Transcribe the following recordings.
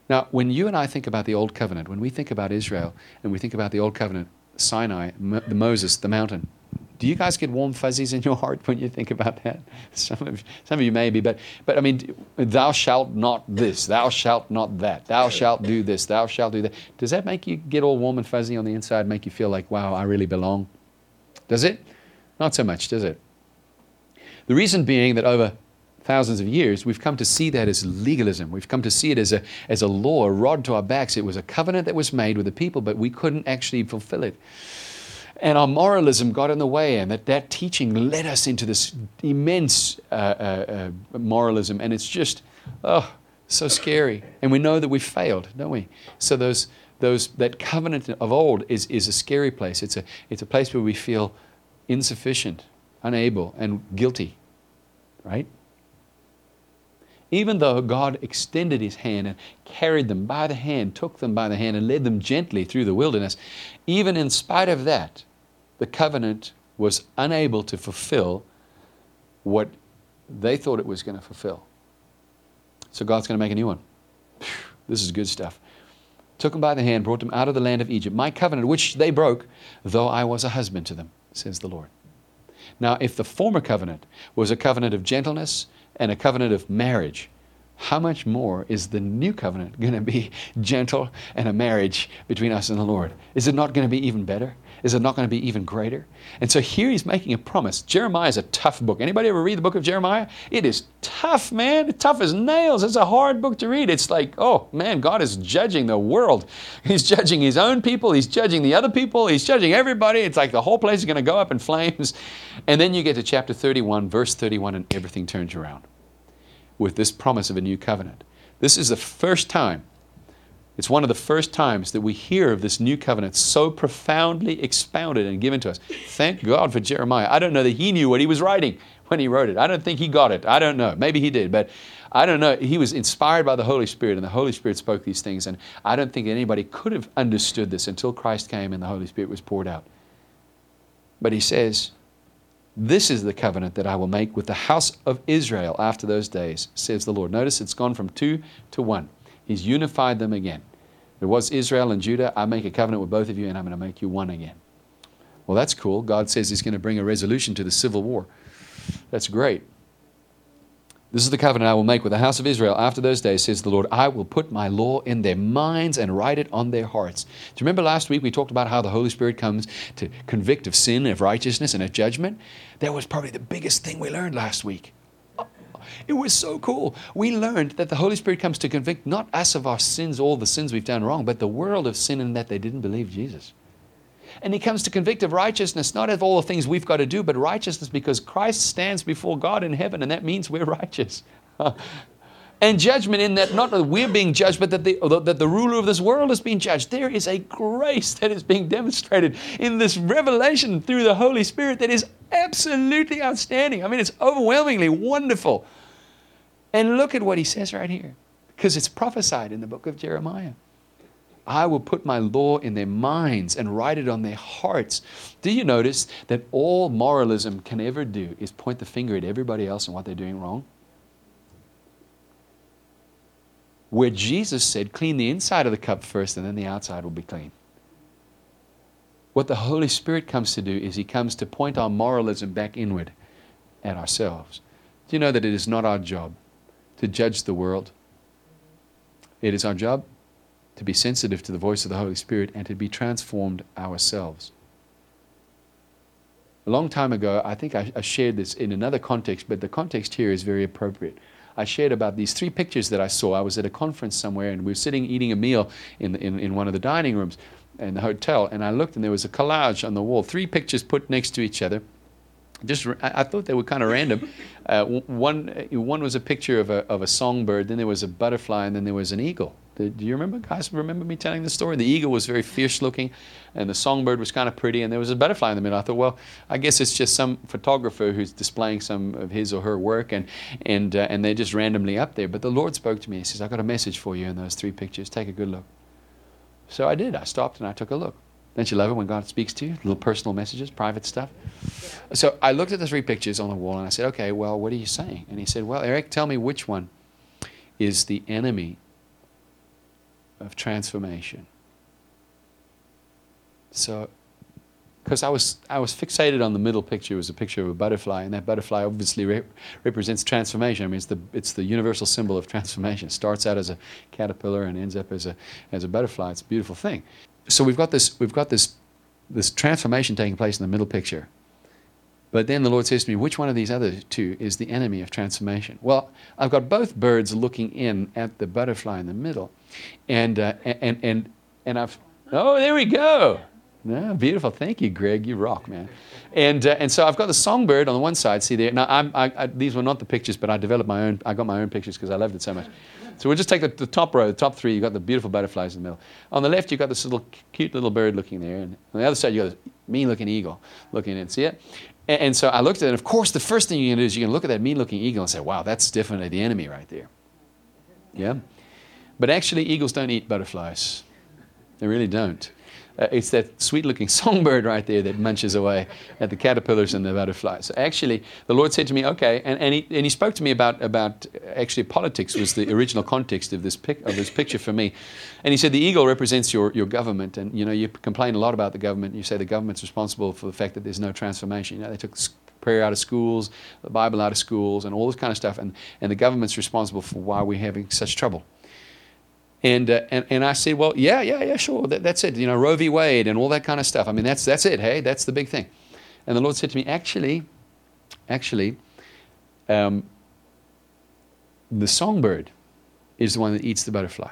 Now, when you and I think about the Old Covenant, when we think about Israel, and we think about the Old Covenant, Sinai, the Moses, the mountain, do you guys get warm fuzzies in your heart when you think about that? Some of you maybe, but I mean, thou shalt not this, thou shalt not that, thou shalt do this, thou shalt do that. Does that make you get all warm and fuzzy on the inside, make you feel like, wow, I really belong? Does it? Not so much, does it? The reason being that over thousands of years, we've come to see that as legalism. We've come to see it as a law, a rod to our backs. It was a covenant that was made with the people, but we couldn't actually fulfill it. And our moralism got in the way, and that teaching led us into this immense moralism, and it's just, so scary. And we know that we've failed, don't we? So that covenant of old is a scary place. It's a place where we feel insufficient, unable, and guilty, right? Even though God extended His hand and carried them by the hand, took them by the hand and led them gently through the wilderness, even in spite of that, the covenant was unable to fulfill what they thought it was going to fulfill. So God's going to make a new one. This is good stuff. Took them by the hand, brought them out of the land of Egypt. My covenant, which they broke, though I was a husband to them, says the Lord. Now, if the former covenant was a covenant of gentleness and a covenant of marriage, how much more is the new covenant going to be gentle and a marriage between us and the Lord? Is it not going to be even better? Is it not going to be even greater? And so here He's making a promise. Jeremiah is a tough book. Anybody ever read the book of Jeremiah? It is tough, man. It's tough as nails. It's a hard book to read. It's like, oh man, God is judging the world. He's judging His own people. He's judging the other people. He's judging everybody. It's like the whole place is going to go up in flames. And then you get to chapter 31, verse 31, and everything turns around with this promise of a new covenant. This is the first time, it's one of the first times that we hear of this new covenant so profoundly expounded and given to us. Thank God for Jeremiah. I don't know that he knew what he was writing when he wrote it. I don't think he got it. I don't know. Maybe he did, but I don't know. He was inspired by the Holy Spirit, and the Holy Spirit spoke these things, and I don't think anybody could have understood this until Christ came and the Holy Spirit was poured out. But he says, this is the covenant that I will make with the house of Israel after those days, says the Lord. Notice it's gone from 2 to 1. He's unified them again. There was Israel and Judah. I make a covenant with both of you, and I'm going to make you one again. Well, that's cool. God says He's going to bring a resolution to the civil war. That's great. This is the covenant I will make with the house of Israel after those days, says the Lord. I will put my law in their minds and write it on their hearts. Do you remember last week we talked about how the Holy Spirit comes to convict of sin, of righteousness, and of judgment? That was probably the biggest thing we learned last week. It was so cool. We learned that the Holy Spirit comes to convict not us of our sins, all the sins we've done wrong, but the world of sin in that they didn't believe Jesus. And He comes to convict of righteousness, not of all the things we've got to do, but righteousness because Christ stands before God in heaven, and that means we're righteous. And judgment in that not that we're being judged, but that the ruler of this world is being judged. There is a grace that is being demonstrated in this revelation through the Holy Spirit that is absolutely outstanding. I mean, it's overwhelmingly wonderful. And look at what He says right here, because it's prophesied in the book of Jeremiah. I will put my law in their minds and write it on their hearts. Do you notice that all moralism can ever do is point the finger at everybody else and what they're doing wrong? Where Jesus said, clean the inside of the cup first and then the outside will be clean. What the Holy Spirit comes to do is He comes to point our moralism back inward at ourselves. Do you know that it is not our job to judge the world? It is our job to be sensitive to the voice of the Holy Spirit and to be transformed ourselves. A long time ago, I think I shared this in another context, but the context here is very appropriate. I shared about these 3 pictures that I saw. I was at a conference somewhere, and we were sitting eating a meal in one of the dining rooms in the hotel, and I looked, and there was a collage on the wall, 3 pictures put next to each other. I thought they were kind of random. One was a picture of a songbird, then there was a butterfly, and then there was an eagle. Do you remember, guys? Remember me telling the story? The eagle was very fierce looking, and the songbird was kind of pretty, and there was a butterfly in the middle. I thought, well, I guess it's just some photographer who's displaying some of his or her work, and they're just randomly up there. But the Lord spoke to me. He says, I've got a message for you in those 3 pictures. Take a good look. So I did. I stopped and I took a look. Don't you love it when God speaks to you? Little personal messages, private stuff. So I looked at the 3 pictures on the wall, and I said, okay, well, what are you saying? And he said, well, Eric, tell me which one is the enemy of transformation. So, because I was fixated on the middle picture. It was a picture of a butterfly, and that butterfly obviously represents transformation. I mean, it's the universal symbol of transformation. It starts out as a caterpillar and ends up as a butterfly. It's a beautiful thing. So we've got this transformation taking place in the middle picture. But then the Lord says to me, which one of these other two is the enemy of transformation? Well, I've got both birds looking in at the butterfly in the middle, and I've there we go. No, beautiful. Thank you, Greg. You rock, man. And so I've got the songbird on the one side. See there. Now these were not the pictures, but I developed my own. I got my own pictures because I loved it so much. So we'll just take the top row, the top three. You've got the beautiful butterflies in the middle. On the left, you've got this little cute little bird looking there, and on the other side, you've got this mean-looking eagle looking in. See it? And so I looked at it. And of course, the first thing you're going to do is you're going to look at that mean-looking eagle and say, "Wow, that's definitely the enemy right there." Yeah. But actually, eagles don't eat butterflies. They really don't. It's that sweet-looking songbird right there that munches away at the caterpillars and the butterflies. So actually, the Lord said to me, okay, and he spoke to me about actually politics was the original context of this picture for me. And he said the eagle represents your government, and you complain a lot about the government. You say the government's responsible for the fact that there's no transformation. They took prayer out of schools, the Bible out of schools, and all this kind of stuff, and the government's responsible for why we're having such trouble. And I said, well, yeah, sure, that's it. Roe v. Wade and all that kind of stuff. I mean, that's it. Hey, that's the big thing. And the Lord said to me, actually, the songbird is the one that eats the butterfly.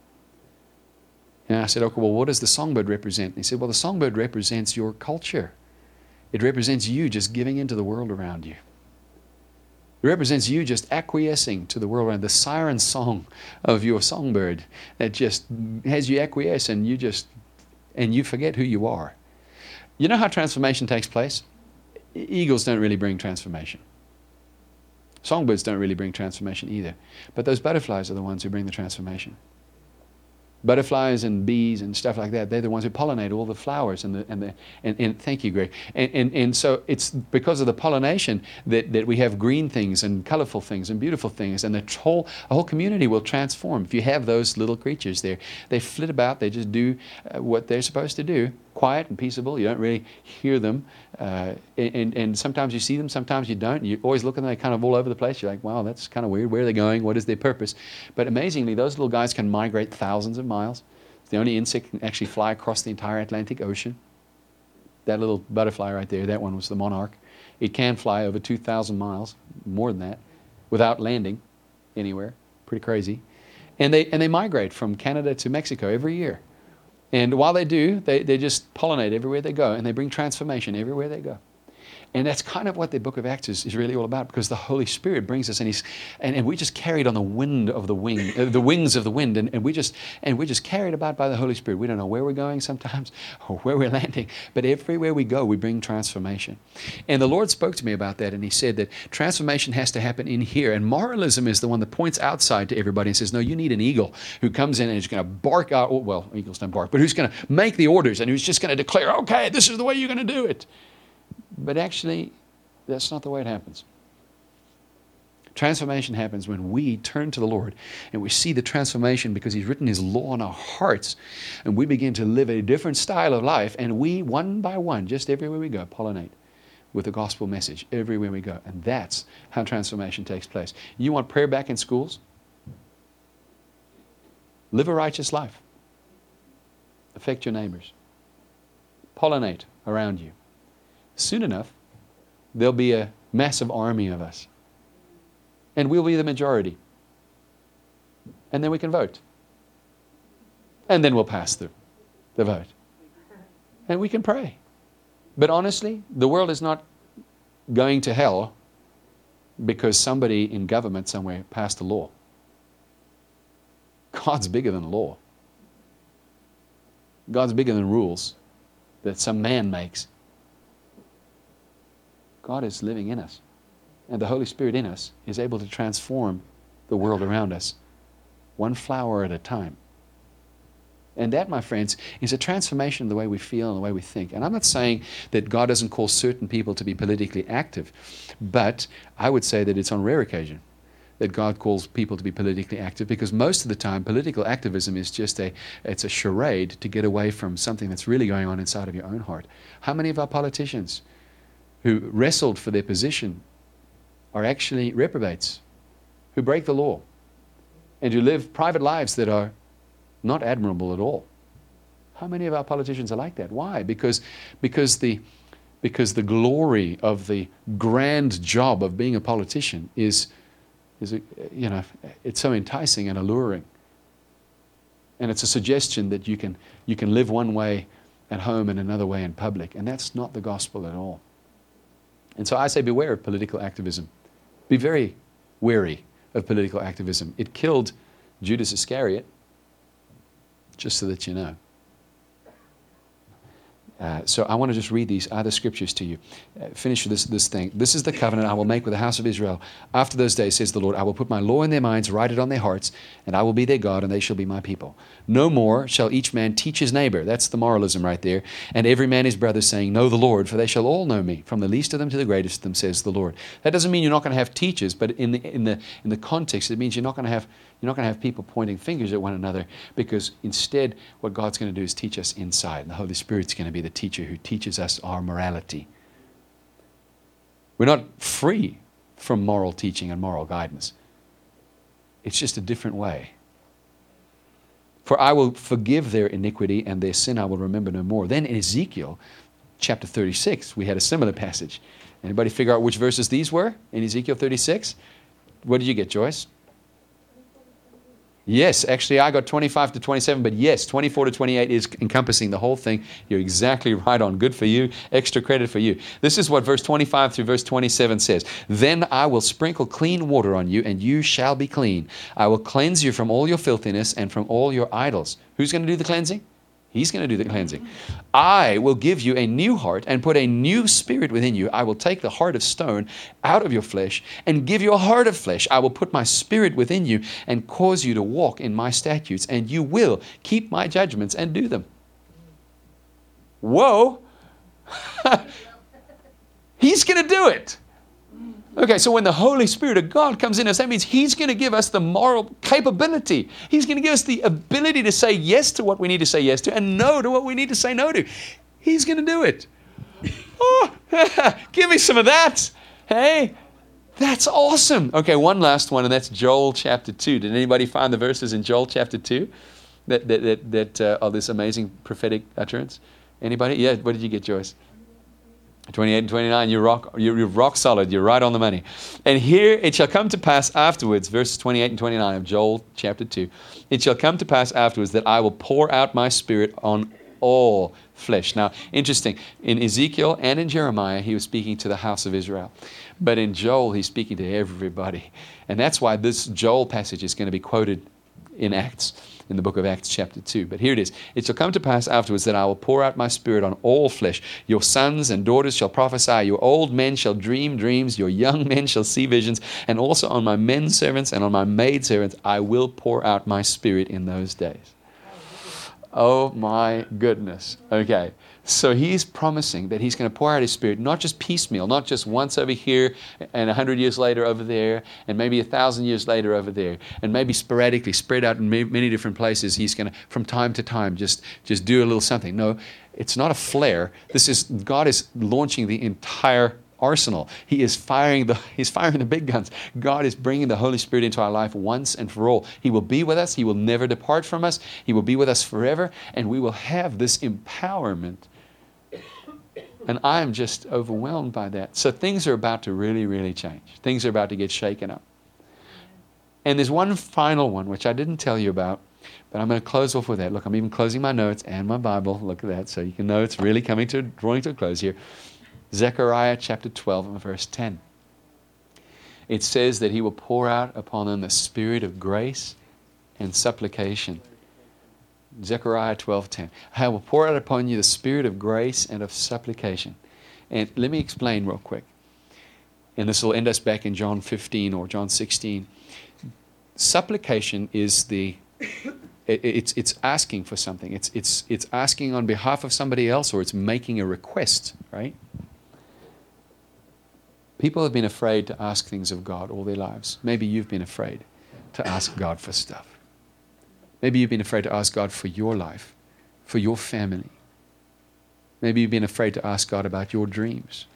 And I said, okay, well, what does the songbird represent? And he said, well, the songbird represents your culture. It represents you just giving into the world around you. It represents you just acquiescing to the world around, the siren song of your songbird that just has you acquiesce and you forget who you are. You know how transformation takes place? Eagles don't really bring transformation. Songbirds don't really bring transformation either. But those butterflies are the ones who bring the transformation. Butterflies and bees and stuff like that, they're the ones who pollinate all the flowers and thank you, Greg. And so it's because of the pollination that we have green things and colorful things and beautiful things, and a whole community will transform if you have those little creatures there. They flit about, they just do what they're supposed to do, quiet and peaceable. You don't really hear them, and sometimes you see them, sometimes you don't. You always look at them, they're kind of all over the place. You're like, wow, that's kind of weird. Where are they going? What is their purpose? But amazingly, those little guys can migrate thousands of miles. It's the only insect that can actually fly across the entire Atlantic Ocean. That little butterfly right there, that one was the monarch. It can fly over 2,000 miles, more than that, without landing anywhere. Pretty crazy. And they migrate from Canada to Mexico every year. And while they do, they just pollinate everywhere they go, and they bring transformation everywhere they go. And that's kind of what the book of Acts is really all about, because the Holy Spirit brings us, and we just carried on the wind of the wings of the wind, and we're just carried about by the Holy Spirit. We don't know where we're going sometimes or where we're landing, but everywhere we go, we bring transformation. And the Lord spoke to me about that, and He said that transformation has to happen in here, and moralism is the one that points outside to everybody and says, no, you need an eagle who comes in and is going to bark out, well, eagles don't bark, but who's going to make the orders and who's just going to declare, okay, this is the way you're going to do it. But actually, that's not the way it happens. Transformation happens when we turn to the Lord and we see the transformation because He's written His law on our hearts, and we begin to live a different style of life, and we, one by one, just everywhere we go, pollinate with the gospel message everywhere we go. And that's how transformation takes place. You want prayer back in schools? Live a righteous life. Affect your neighbors. Pollinate around you. Soon enough, there'll be a massive army of us. And we'll be the majority. And then we can vote. And then we'll pass the vote. And we can pray. But honestly, the world is not going to hell because somebody in government somewhere passed a law. God's bigger than law. God's bigger than rules that some man makes. God is living in us. And the Holy Spirit in us is able to transform the world around us, one flower at a time. And that, my friends, is a transformation of the way we feel and the way we think. And I'm not saying that God doesn't call certain people to be politically active, but I would say that it's on rare occasion that God calls people to be politically active, because most of the time political activism is just it's a charade to get away from something that's really going on inside of your own heart. How many of our politicians who wrestled for their position are actually reprobates, who break the law, and who live private lives that are not admirable at all? How many of our politicians are like that? Why? Because the glory of the grand job of being a politician is it's so enticing and alluring. And it's a suggestion that you can live one way at home and another way in public. And that's not the gospel at all. And so I say beware of political activism. Be very wary of political activism. It killed Judas Iscariot, just so that you know. So I want to just read these other scriptures to you. Finish this thing. This is the covenant I will make with the house of Israel. After those days, says the Lord, I will put my law in their minds, write it on their hearts, and I will be their God, and they shall be my people. No more shall each man teach his neighbor. That's the moralism right there. And every man his brother, saying, Know the Lord, for they shall all know me, from the least of them to the greatest of them, says the Lord. That doesn't mean you're not going to have teachers, but in the context, it means you're not going to have people pointing fingers at one another, because instead what God's going to do is teach us inside. And the Holy Spirit's going to be the teacher who teaches us our morality. We're not free from moral teaching and moral guidance. It's just a different way. For I will forgive their iniquity, and their sin I will remember no more. Then in Ezekiel chapter 36, we had a similar passage. Anybody figure out which verses these were in Ezekiel 36? What did you get, Joyce? Yes, actually I got 25 to 27, but yes, 24 to 28 is encompassing the whole thing. You're exactly right on. Good for you. Extra credit for you. This is what verse 25 through verse 27 says. Then I will sprinkle clean water on you, and you shall be clean. I will cleanse you from all your filthiness and from all your idols. Who's going to do the cleansing? He's going to do the cleansing. I will give you a new heart and put a new spirit within you. I will take the heart of stone out of your flesh and give you a heart of flesh. I will put my spirit within you and cause you to walk in my statutes, and you will keep my judgments and do them. Whoa! He's going to do it. Okay, so when the Holy Spirit of God comes in us, that means He's going to give us the moral capability. He's going to give us the ability to say yes to what we need to say yes to and no to what we need to say no to. He's going to do it. Oh, give me some of that. Hey, that's awesome. Okay, one last one, and that's Joel chapter 2. Did anybody find the verses in Joel chapter 2 that are this amazing prophetic utterance? Anybody? Yeah, what did you get, Joyce? 28 and 29, you're rock solid. You're right on the money. And here it shall come to pass afterwards, verses 28 and 29 of Joel chapter 2. It shall come to pass afterwards that I will pour out my spirit on all flesh. Now, interesting. In Ezekiel and in Jeremiah, he was speaking to the house of Israel. But in Joel, he's speaking to everybody. And that's why this Joel passage is going to be quoted in Acts, in the book of Acts chapter 2. But here it is. It shall come to pass afterwards that I will pour out my spirit on all flesh. Your sons and daughters shall prophesy. Your old men shall dream dreams. Your young men shall see visions. And also on my men servants and on my maid servants I will pour out my spirit in those days. Oh my goodness. Okay. So he's promising that he's going to pour out his spirit, not just piecemeal, not just once over here and 100 years later over there and maybe 1,000 years later over there and maybe sporadically spread out in many different places. He's going to, from time to time, just do a little something. No, it's not a flare. God is launching the entire arsenal. He's firing the big guns. God is bringing the Holy Spirit into our life once and for all. He will be with us. He will never depart from us. He will be with us forever, and we will have this empowerment. And I am just overwhelmed by that. So things are about to really, really change. Things are about to get shaken up. And there's one final one, which I didn't tell you about, but I'm going to close off with that. Look, I'm even closing my notes and my Bible. Look at that. So you can know it's really drawing to a close here. Zechariah chapter 12 and verse 10. It says that He will pour out upon them the spirit of grace and supplication. Zechariah 12:10. I will pour out upon you the spirit of grace and of supplication. And let me explain real quick. And this will end us back in John 15 or John 16. Supplication is it's asking for something. It's asking on behalf of somebody else, or it's making a request, right? People have been afraid to ask things of God all their lives. Maybe you've been afraid to ask God for stuff. Maybe you've been afraid to ask God for your life, for your family. Maybe you've been afraid to ask God about your dreams.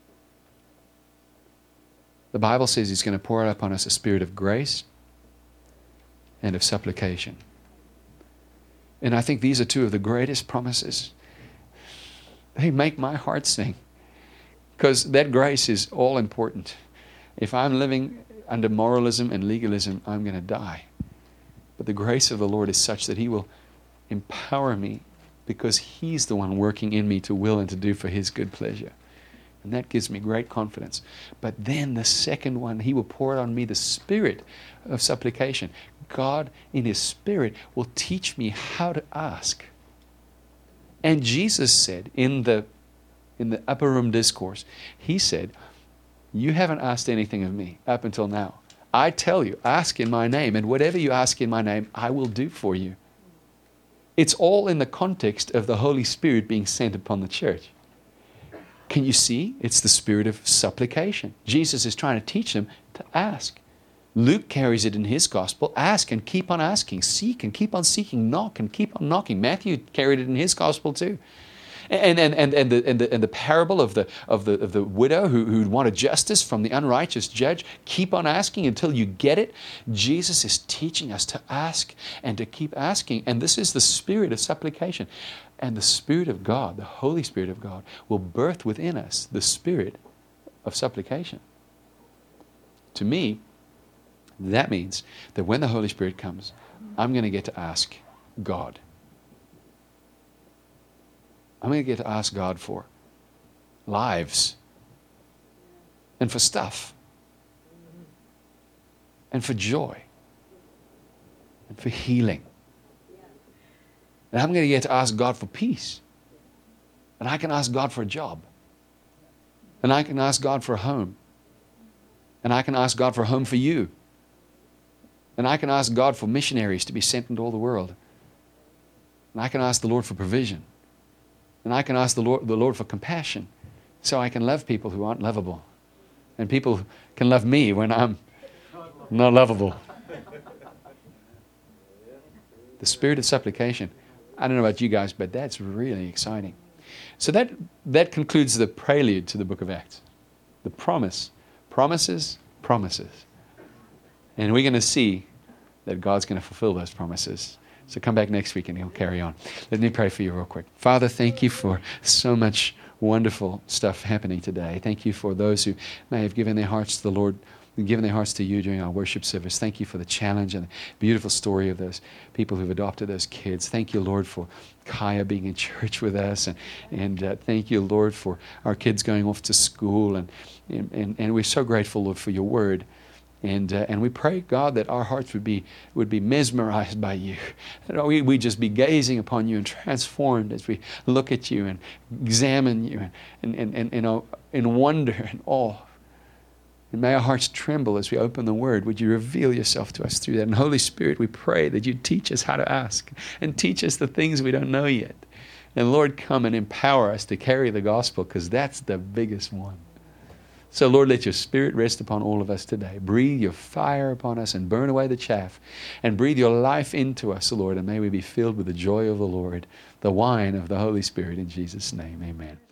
The Bible says He's going to pour out upon us a spirit of grace and of supplication. And I think these are two of the greatest promises. They make my heart sing. Because that grace is all important. If I'm living under moralism and legalism, I'm going to die. But the grace of the Lord is such that He will empower me because He's the one working in me to will and to do for His good pleasure. And that gives me great confidence. But then the second one, He will pour out on me the spirit of supplication. God in His Spirit will teach me how to ask. And Jesus said in the upper room discourse, He said, you haven't asked anything of me up until now. I tell you, ask in my name, and whatever you ask in my name, I will do for you. It's all in the context of the Holy Spirit being sent upon the church. Can you see? It's the spirit of supplication. Jesus is trying to teach them to ask. Luke carries it in his gospel. Ask and keep on asking. Seek and keep on seeking. Knock and keep on knocking. Matthew carried it in his gospel too. And the parable of the widow who wanted justice from the unrighteous judge. Keep on asking until you get it. Jesus is teaching us to ask and to keep asking. And this is the spirit of supplication. And the Spirit of God, the Holy Spirit of God, will birth within us the spirit of supplication. To me, that means that when the Holy Spirit comes, I'm going to get to ask God. I'm going to get to ask God for lives and for stuff and for joy and for healing. And I'm going to get to ask God for peace. And I can ask God for a job. And I can ask God for a home. And I can ask God for a home for you. And I can ask God for missionaries to be sent into all the world. And I can ask the Lord for provision. And I can ask the Lord for compassion so I can love people who aren't lovable. And people can love me when I'm not lovable. The spirit of supplication. I don't know about you guys, but that's really exciting. So that concludes the prelude to the book of Acts. The promises. And we're going to see that God's going to fulfill those promises. So come back next week and He'll carry on. Let me pray for you real quick. Father, thank you for so much wonderful stuff happening today. Thank you for those who may have given their hearts to the Lord, given their hearts to you during our worship service. Thank you for the challenge and the beautiful story of those people who've adopted those kids. Thank you, Lord, for Kaya being in church with us. And thank you, Lord, for our kids going off to school. And we're so grateful, Lord, for your word. And we pray, God, that our hearts would be mesmerized by you. That we'd just be gazing upon you and transformed as we look at you and examine you and in wonder and awe. And may our hearts tremble as we open the Word. Would you reveal yourself to us through that? And Holy Spirit, we pray that you teach us how to ask and teach us the things we don't know yet. And Lord, come and empower us to carry the gospel, because that's the biggest one. So Lord, let your Spirit rest upon all of us today. Breathe your fire upon us and burn away the chaff. And breathe your life into us, Lord. And may we be filled with the joy of the Lord, the wine of the Holy Spirit. In Jesus' name, amen.